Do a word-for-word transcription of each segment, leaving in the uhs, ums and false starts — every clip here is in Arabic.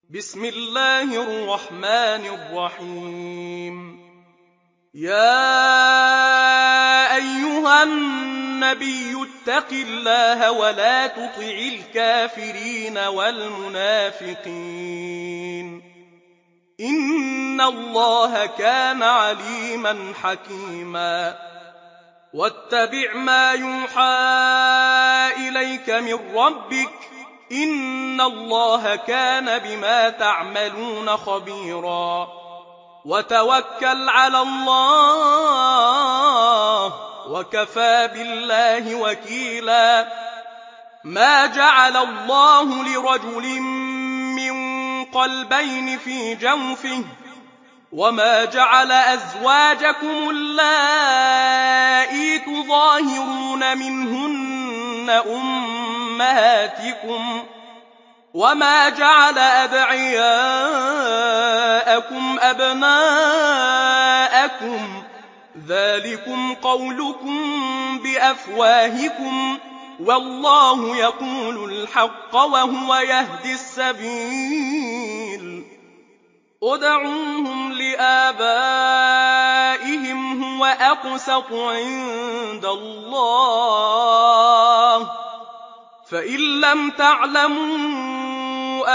بسم الله الرحمن الرحيم يا أيها النبي اتق الله ولا تطع الكافرين والمنافقين إن الله كان عليما حكيما واتبع ما يوحى إليك من ربك إن الله كان بما تعملون خبيرا وتوكل على الله وكفى بالله وكيلا ما جعل الله لرجل من قلبين في جوفه وما جعل أزواجكم اللائي تظاهرون منهن أمهاتكم وما جعل أدعياءكم أبناءكم ذلكم قولكم بأفواهكم والله يقول الحق وهو يهدي السبيل ادعوهم لآبائهم هو أقسط عند الله فإن لم تعلموا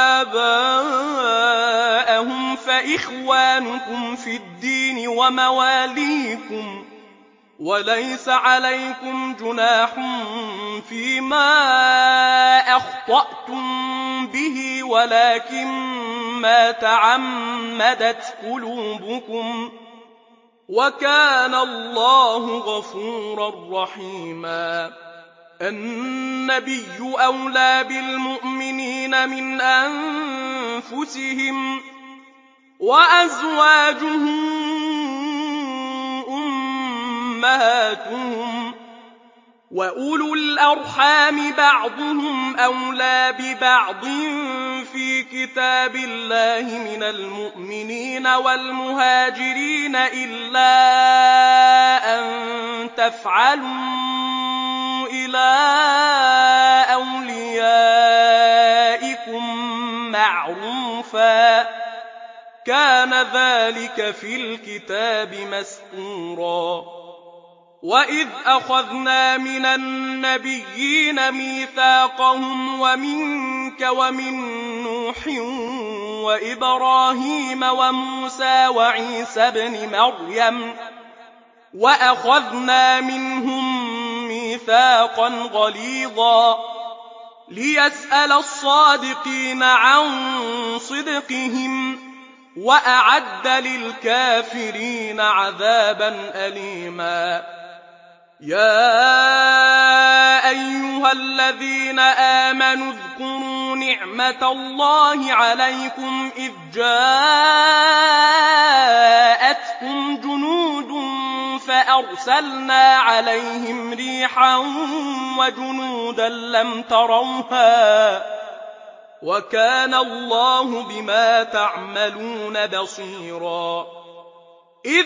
آباءهم فإخوانكم في الدين ومواليكم وليس عليكم جناح فيما أخطأتم به ولكن ما تعمدت قلوبكم وكان الله غفورا رحيما النبي أولى بالمؤمنين من أنفسهم وأزواجه أمهاتهم وأولو الأرحام بعضهم أولى ببعض في كتاب الله من المؤمنين والمهاجرين إلا أن تفعلوا إلى أوليائكم معروفا كان ذلك في الكتاب مسطورا وإذ أخذنا من النبيين ميثاقهم ومنك ومن نوح وإبراهيم وموسى وعيسى ابن مريم وأخذنا منهم ميثاقا غليظا ليسأل الصادقين عن صدقهم وأعد للكافرين عذابا أليما يا أيها الذين آمنوا اذكروا نعمة الله عليكم إذ جاءتكم جنود فأرسلنا عليهم ريحا وجنودا لم تروها وكان الله بما تعملون بصيرا إذ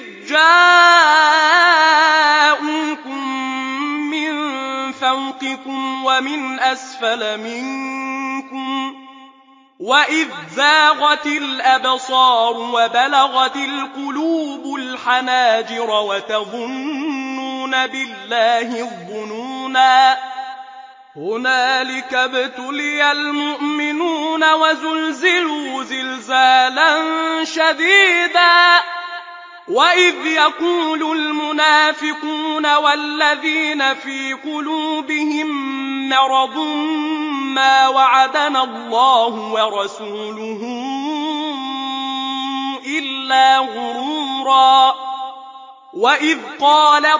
جاءوكم من فوقكم ومن أسفل منكم وإذ زاغت الأبصار وبلغت القلوب الحناجر وتظنون بالله الظنونا هنالك ابتلي المؤمنون وزلزلوا زلزالا شديدا وإذ يقول المنافقون والذين في قلوبهم مرض ما وعدنا الله ورسوله إلا غرورا وإذ قالت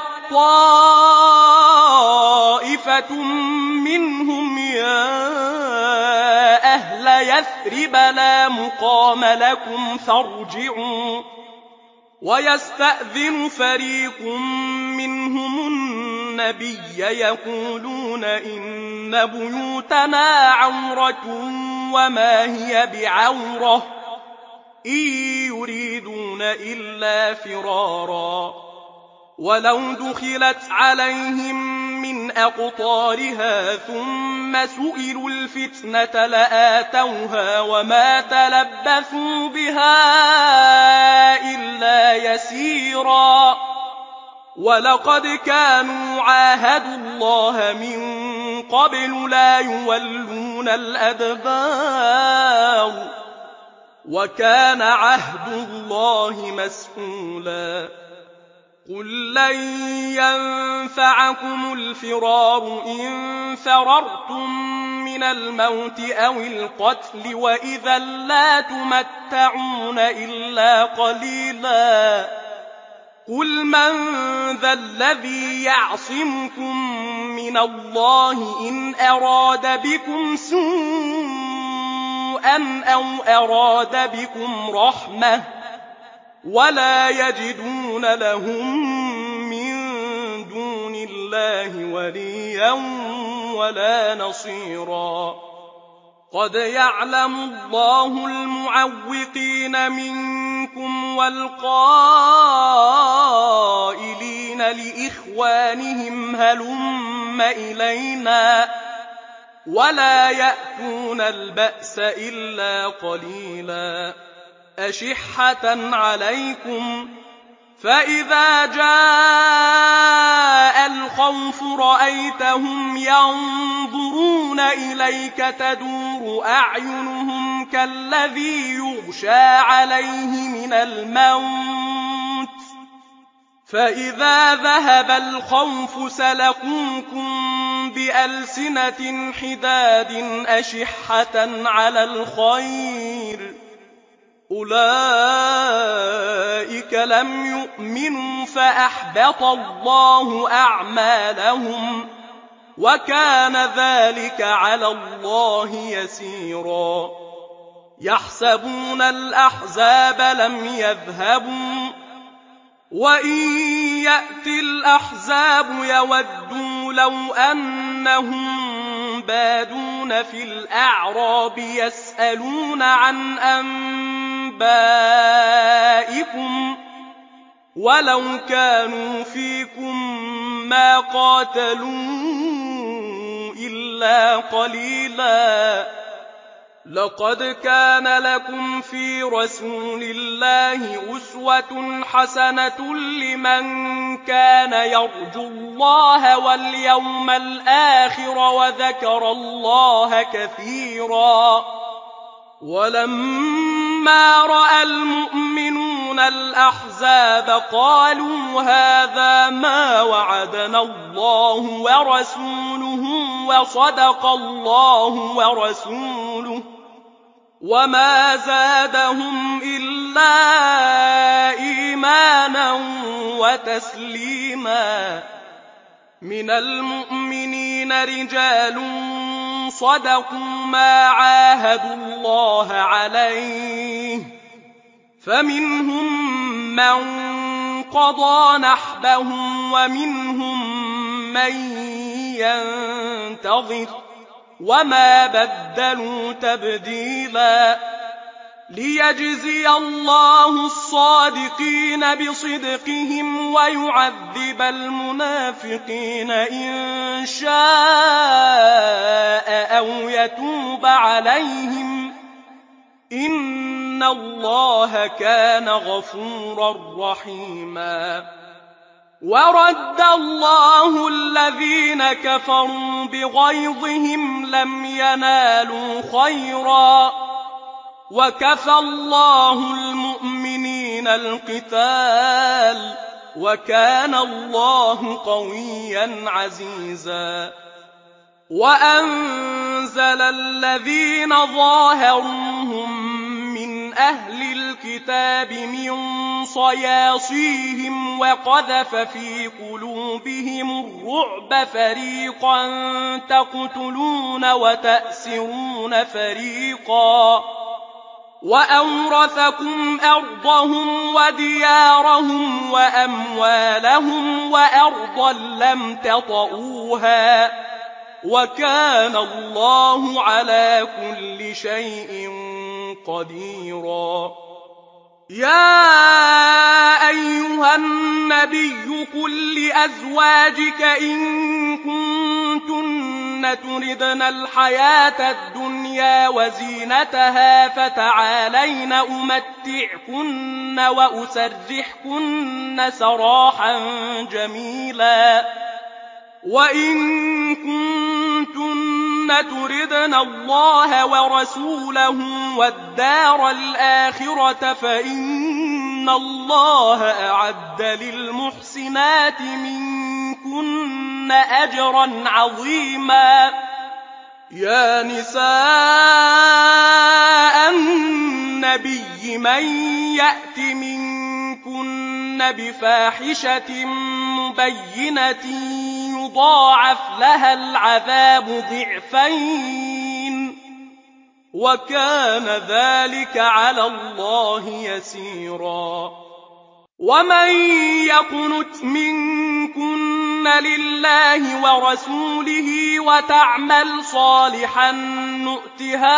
طائفة منهم يا أهل يثرب لا مقام لكم فارجعوا ويستأذن فريق منهم النبي يقولون إن بيوتنا عورة وما هي بعورة إن يريدون إلا فرارا ولو دخلت عليهم من أقطارها ثم سئلوا الفتنة لآتوها وما تلبثوا بها إلا يسيرا ولقد كانوا عاهدوا الله من قبل لا يولون الأدبار وكان عهد الله مسئولا قل لن ينفعكم الفرار إن فررتم من الموت أو القتل وإذا لا تمتعون إلا قليلا قل من ذا الذي يعصمكم من الله إن أراد بكم سوءا أو أراد بكم رحمة ولا يجدون لهم من دون الله وليا ولا نصيرا قد يعلم الله المعوقين منكم والقائلين لإخوانهم هلم إلينا ولا يأتون البأس إلا قليلا أشحة عليكم فإذا جاء الخوف رأيتهم ينظرون إليك تدور أعينهم كالذي يغشى عليه من الموت فإذا ذهب الخوف سلقوكم بألسنة حداد أشحة على الخير أولئك لم يؤمنوا فأحبط الله أعمالهم وكان ذلك على الله يسيرا يحسبون الأحزاب لم يذهبوا وإن يأتي الأحزاب يودوا لو أنهم بادون في الأعراب يسألون عن أنبائكم ولو كانوا فيكم ما قاتلوا إلا قليلا لقد كان لكم في رسول الله أسوة حسنة لمن كان يرجو الله واليوم الآخر وذكر الله كثيرا ولما رأى المؤمنون الأحزاب قالوا هذا ما وعدنا الله ورسوله وصدق الله ورسوله وما زادهم إلا إيمانا وتسليما من المؤمنين رجال صدقوا ما عاهدوا الله عليه فمنهم من قضى نحبه ومنهم من ينتظر وما بدلوا تبديلا ليجزي الله الصادقين بصدقهم ويعذب المنافقين إن شاء أو يتوب عليهم إن الله كان غفورا رحيما ورد الله الذين كفروا بغيظهم لم ينالوا خيرا وكفى الله المؤمنين القتال وكان الله قويا عزيزا وأنزل الذين ظاهروهم من أهل الكتاب من صياصيهم وقذف في قلوبهم الرعب فريقا تقتلون وتأسرون فريقا وأورثكم أرضهم وديارهم وأموالهم وأرضا لم تطئوها وكان الله على كل شيء قديرا يا أيها النبي قل لأزواجك إن كنتن تردن الحياة الدنيا وزينتها فتعالين أمتعكن وأسرحكن سراحا جميلا وإن كنتن تردن الله ورسوله والدار الآخرة فإن الله أعد للمحسنات منكن أجرا عظيما. يا نساء النبي من يأت منكن بفاحشة مبينة يضاعف لها العذاب ضعفين وكان ذلك على الله يسيرا. ومن يقنت منكن لله ورسوله وتعمل صالحا نؤتها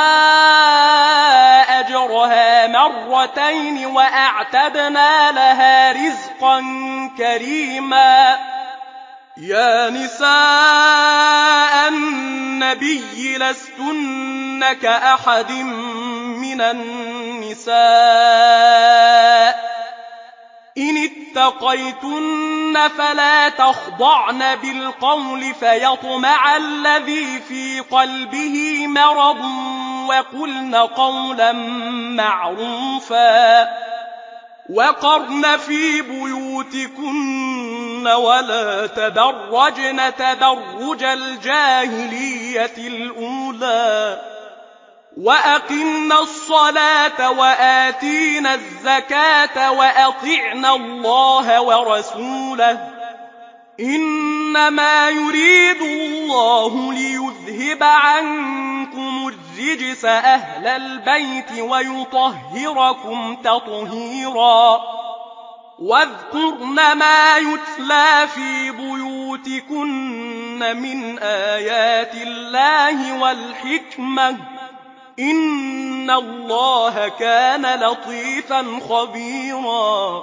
أجرها مرتين وأعتدنا لها رزقا كريما. يا نساء النبي لستن كأحد من النساء إن اتقيتن فلا تخضعن بالقول فيطمع الذي في قلبه مرض وقلن قولا معروفا وقرن في بيوتكن ولا تبرجن تبرج الجاهلية الأولى وأقمنا الصلاة وآتينا الزكاة وأطعنا الله ورسوله إنما يريد الله ليذهب عنكم الرجس أهل البيت ويطهركم تطهيرا. واذكرن ما يتلى في بيوتكن من آيات الله والحكمة إن الله كان لطيفا خبيرا.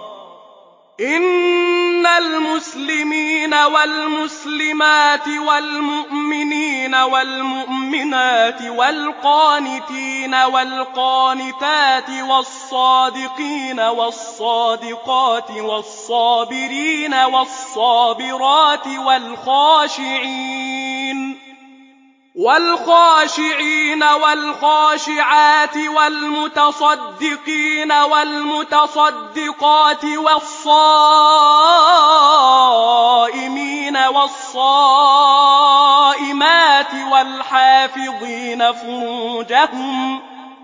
إن المسلمين والمسلمات والمؤمنين والمؤمنات والقانتين والقانتات والصادقين والصادقات والصابرين والصابرات والخاشعين والخاشعين والخاشعات والمتصدقين والمتصدقات والصائمين والصائمات والحافظين فروجهم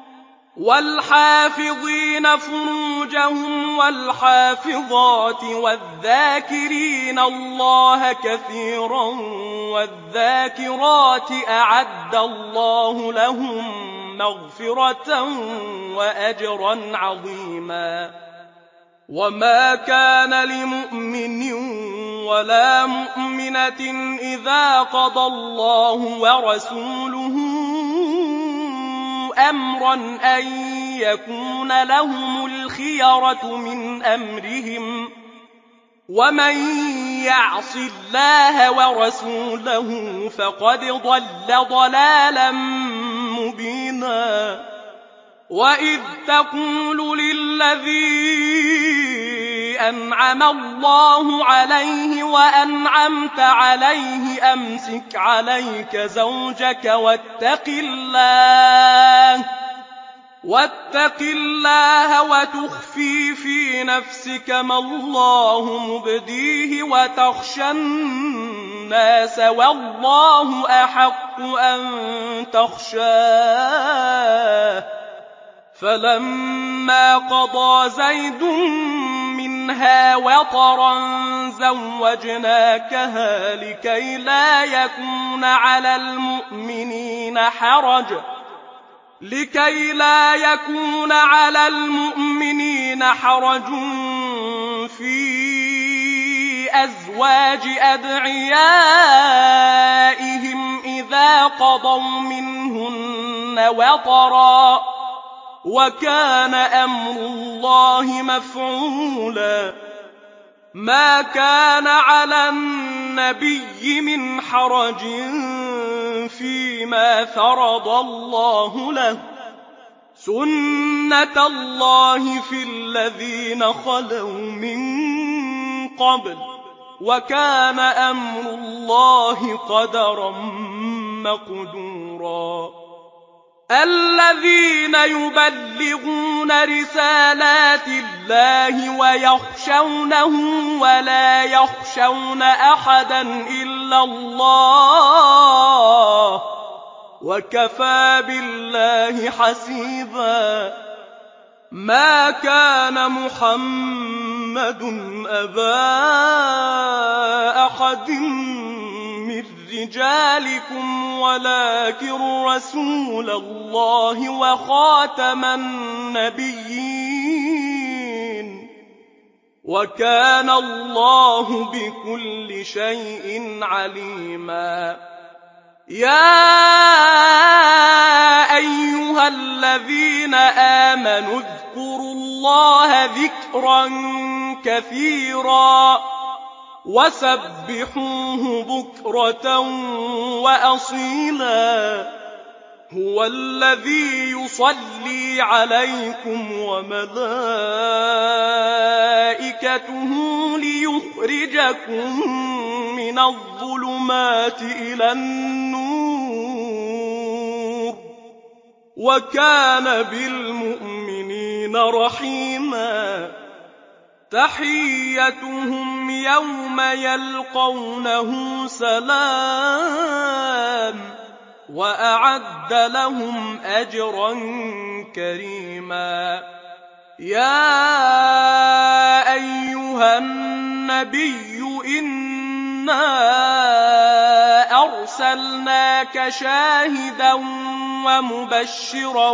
والحافظين فروجهم والحافظات والذاكرين الله كثيرا والذاكرات أعد الله لهم مغفرة وأجرا عظيما. وما كان لمؤمن ولا مؤمنة إذا قضى الله ورسوله أمرا أن يكون لهم الخيرة من أمرهم ومن يعص الله ورسوله فقد ضل ضلالا مبينا. وإذ تقول للذي أنعم الله عليه وأنعمت عليه أمسك عليك زوجك واتق الله واتق الله وتخفي في نفسك ما الله مبديه وتخشى الناس والله أحق أن تخشاه. فلما قضى زيد منها وطرا زوجناكها لكي لا يكون على المؤمنين حرج لكي لا يكون على المؤمنين حرج في أزواج أدعيائهم إذا قضوا منهن وطرا وكان أمر الله مفعولا. ما كان على النبي من حرج فيما فرض الله له سنة الله في الذين خلوا من قبل وكان أمر الله قدرا مقدورا الذين يبلغون رسالات الله ويخشونه ولا يخشون أحدا إلا الله وكفى بالله حسيبا ما كان محمد أبا أحد من رجالكم ولكن رسول الله وخاتم النبيين وكان الله بكل شيء عليما يا أيها الذين آمنوا اذكروا الله ذكرا كثيرا وسبحوه بكرة وأصيلا هو الذي يصلي عليكم وملائكته ليخرجكم من الظلمات إلى النور وكان بالمؤمنين رحيما تحيتهم يوم يلقونه سلام وأعد لهم أجرا كريما يا أيها النبي إنا أرسلناك شاهدا ومبشرا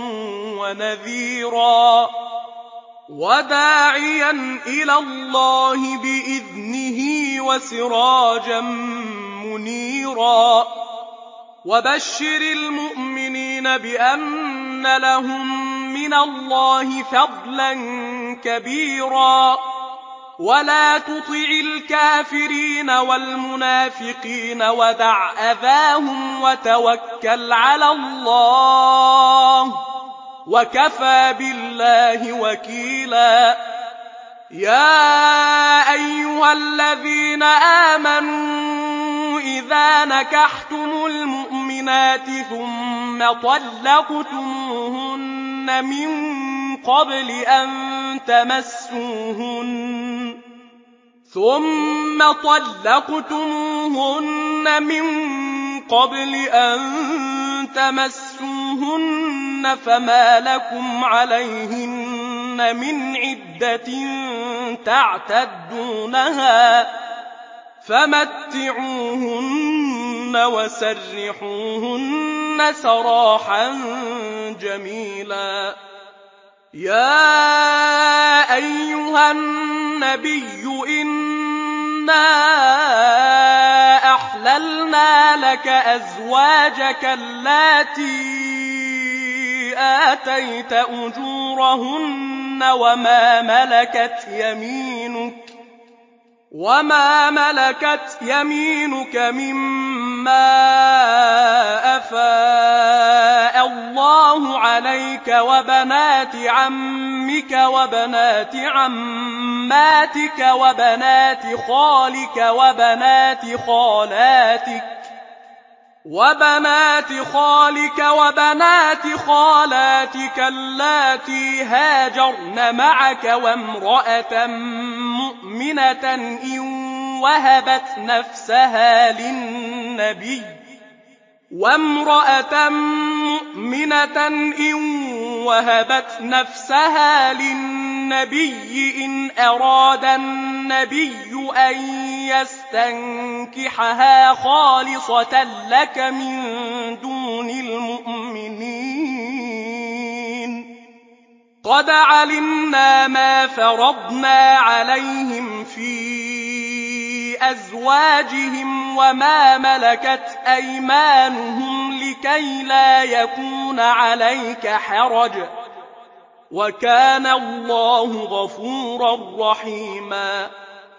ونذيرا وداعيا إلى الله بإذنه وسراجا منيرا وبشر المؤمنين بأن لهم من الله فضلا كبيرا ولا تطع الكافرين والمنافقين ودع أذاهم وتوكل على الله وكفى بالله وكيلا يا أيها الذين آمنوا إذا نكحتم المؤمنات ثم طلقتموهن من قبل أن تمسوهن ثم طلقتموهن من قبل أن تمسوهن فما لكم عليهن من عدة تعتدونها فمتعوهن وسرحوهن سراحا جميلا يا أيها النبي إنا أحللنا لك أزواجك اللاتي آتيت أجورهن وما ملكت يمينك وما ملكت يمينك مما أفاء الله عليك وبنات عمك وبنات عماتك وبنات خالك وبنات خالاتك وبنات خالك وبنات خالاتك اللاتي هاجرن معك وامرأة مؤمنة إن وهبت نفسها للنبي وامرأة مؤمنة إن وهبت نفسها للنبي إن أراد النبي أن يستنكحها خالصة لك من دون المؤمنين قد علمنا ما فرضنا عليهم في أزواجهم وما ملكت أيمانهم لكي لا يكون عليك حرج وكان الله غفورا رحيما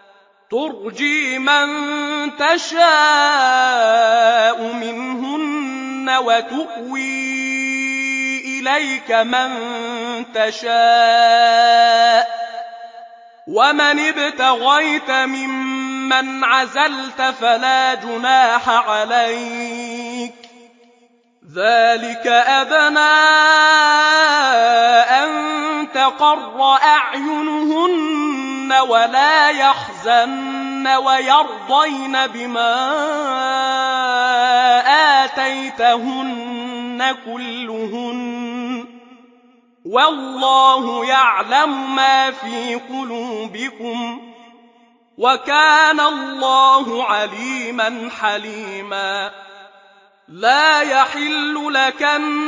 ترجي من تشاء منهن وتؤوي إليك من تشاء ومن ابتغيت ممن عزلت فلا جناح عليك ذلك أدنى أن تقر أعينهن ولا يحزن ويرضين بما آتيتهن كلهن والله يعلم ما في قلوبكم وكان الله عليما حليما لا يحل لك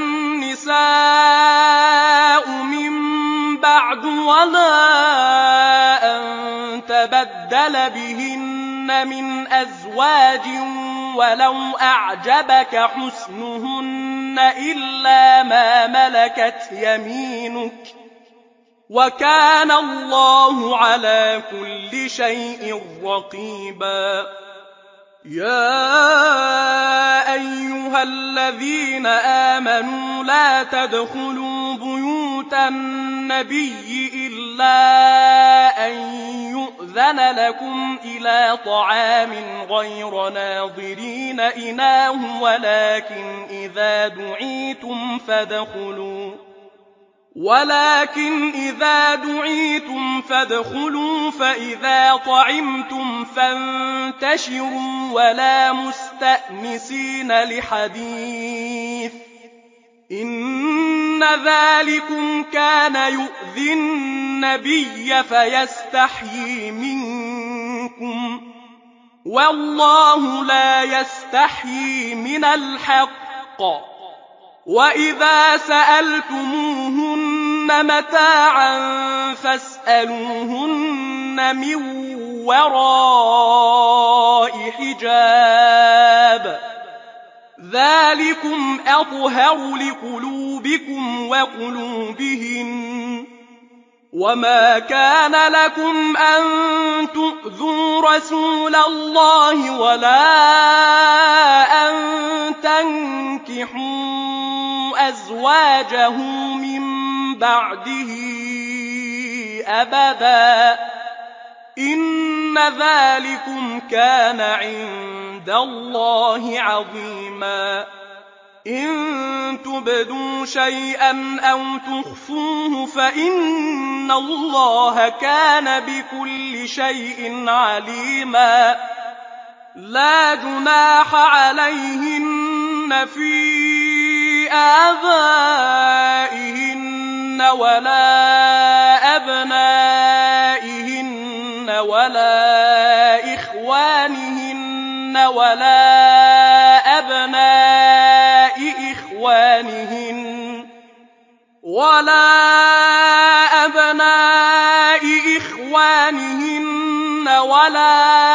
النساء من بعد ولا أن تبدل بهن من أزواج ولو أعجبك حسنهن إلا ما ملكت يمينك وكان الله على كل شيء رقيبا يا أيها الذين آمنوا لا تدخلوا بيوت النبي إلا أن يؤذن لكم إلى طعام غير ناظرين إناه ولكن إذا دعيتم فادخلوا ولكن إذا دعيتم فادخلوا فإذا طعمتم فانتشروا ولا مستأنسين لحديث إن ذلكم كان يؤذي النبي فيستحيي منكم والله لا يستحيي من الحق وإذا سألتموهن متاعا فاسألوهن من وراء حجاب ذلكم أطهر لقلوبكم وقلوبهن وما كان لكم أن تؤذوا رسول الله ولا أن تنكحوا أزواجه من بعده أبدا إن ذلكم كان عند الله عظيما إن تبدوا شيئا أو تخفوه فإن الله كان بكل شيء عليما لا جناح عليهن في آبائهن ولا أبنائهن ولا إخوانهن ولا أبناء إخوانهن ولا أبناء إخوانهن ولا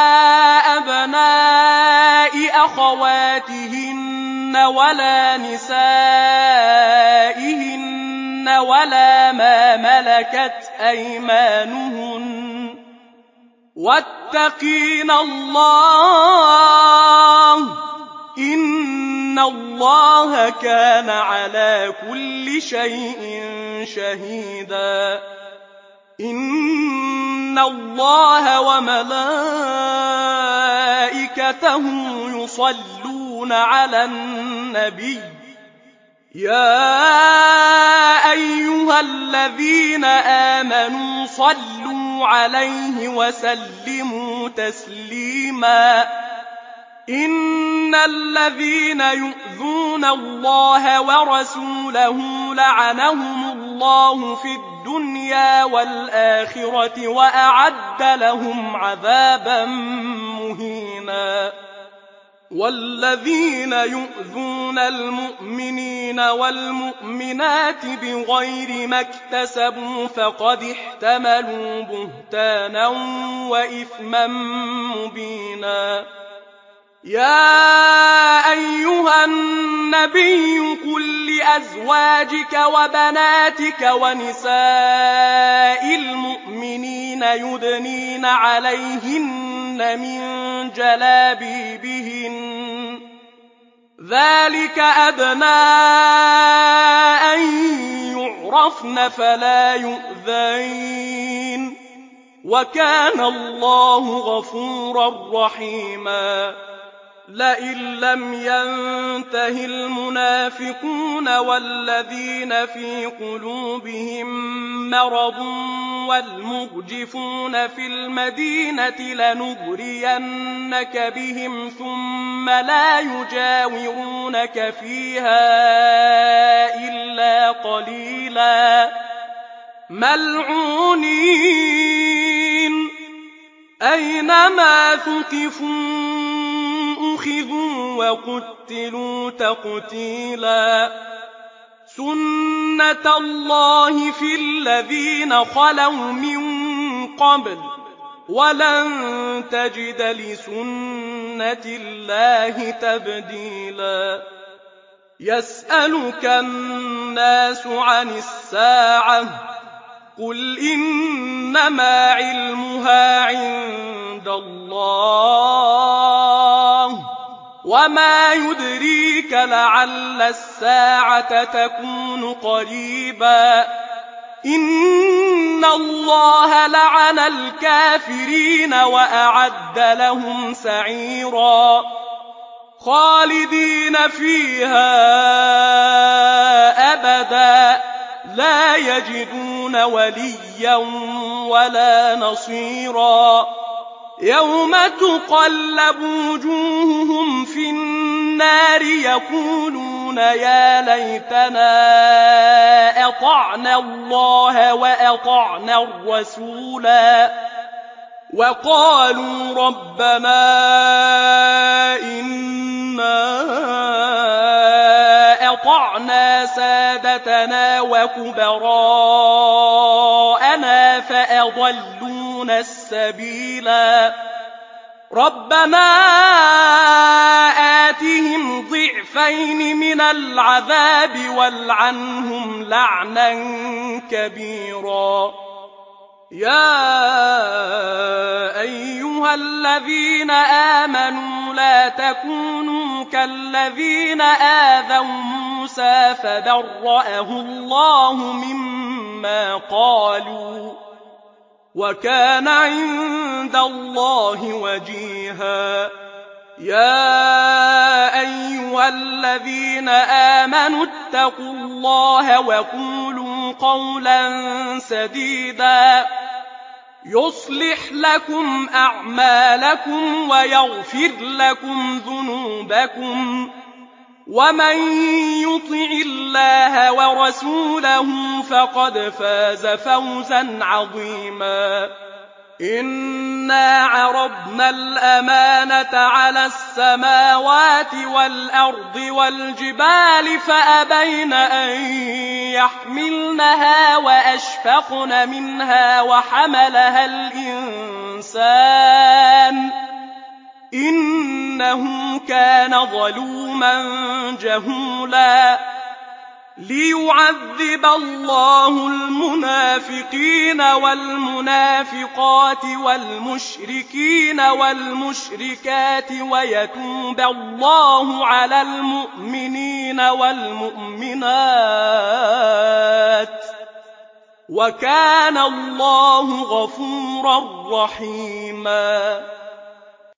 أبناء أخواتهن ولا نسائهن ولا ما ملكت أيمانهن واتقين الله إن الله كان على كل شيء شهيدا إن الله وملائكته يصلون على النبي يا أيها الذين آمنوا صلوا عليه وسلموا تسليما إن الذين يؤذون الله ورسوله لعنهم الله في الدنيا والآخرة وأعد لهم عذابا مهينا والذين يؤذون المؤمنين والمؤمنات بغير ما اكتسبوا فقد احتملوا بهتانا وإثما مبينا يا أيها النبي قل لأزواجك وبناتك ونساء المؤمنين يدنين عليهن من جلابيبهن ذلك أدنى أن يعرفن فلا يؤذين وكان الله غفورا رحيما لئن لم ينته المنافقون والذين في قلوبهم مرض والمرجفون في المدينة لنغرينك بهم ثم لا يجاورونك فيها إلا قليلا ملعونين أينما ثقفوا أخذوا وقتلوا تقتيلا سنة الله في الذين خلوا من قبل ولن تجد لسنة الله تبديلا يسألك الناس عن الساعة قل إنما علمها عند الله وما يدريك لعل الساعة تكون قريبا إن الله لعن الكافرين وأعد لهم سعيرا خالدين فيها أبدا لا يجدون وليا ولا نصيرا يوم تقلب وجوههم في النار يقولون يا ليتنا أطعنا الله وأطعنا الرسولا وقالوا ربنا إنا أطعنا سادتنا وكبراءنا فأضلونا السبيلا ربنا آتهم ضعفين من العذاب والعنهم لعنا كبيرا يا أيها الذين آمنوا لا تكونوا كالذين آذوا موسى فبرأه الله مما قالوا وكان عند الله وجيها يا أيها الذين آمنوا اتقوا الله وقولوا قولا سديدا يصلح لكم أعمالكم ويغفر لكم ذنوبكم ومن يطع الله ورسوله فقد فاز فوزا عظيما إنا عرضنا الأمانة على السماوات والأرض والجبال فأبين أن يحملنها وأشفقن منها وحملها الإنسان إنه كان ظلوما جهولا ليعذب الله المنافقين والمنافقات والمشركين والمشركات ويتوب الله على المؤمنين والمؤمنات وكان الله غفورا رحيما